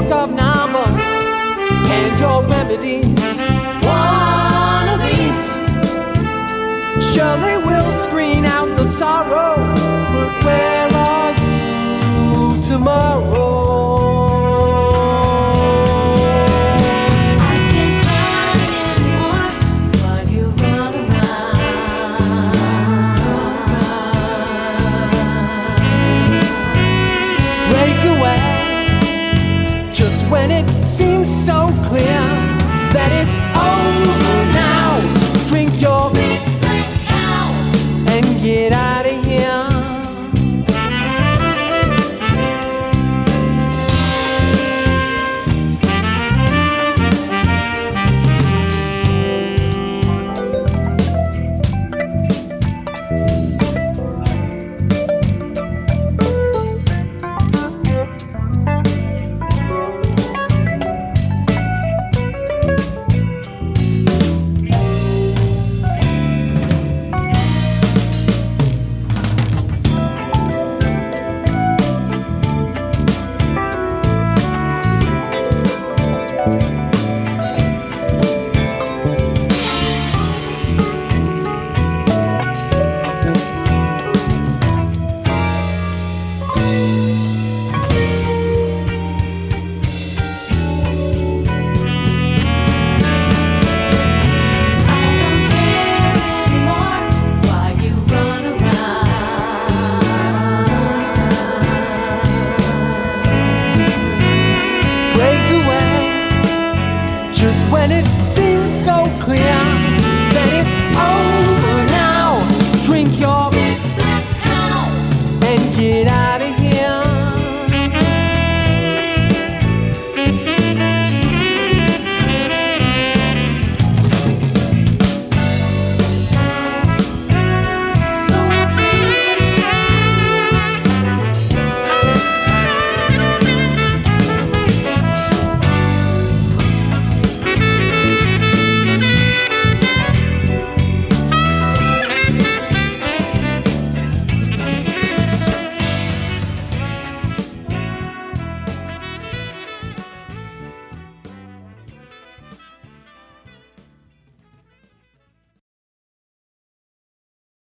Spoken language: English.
think of novels and your remedies. One of these surely will screen out the sorrow. But where are you tomorrow? When it seems so clear that it's over now, drink your big cow and get out of here. When it seems so clear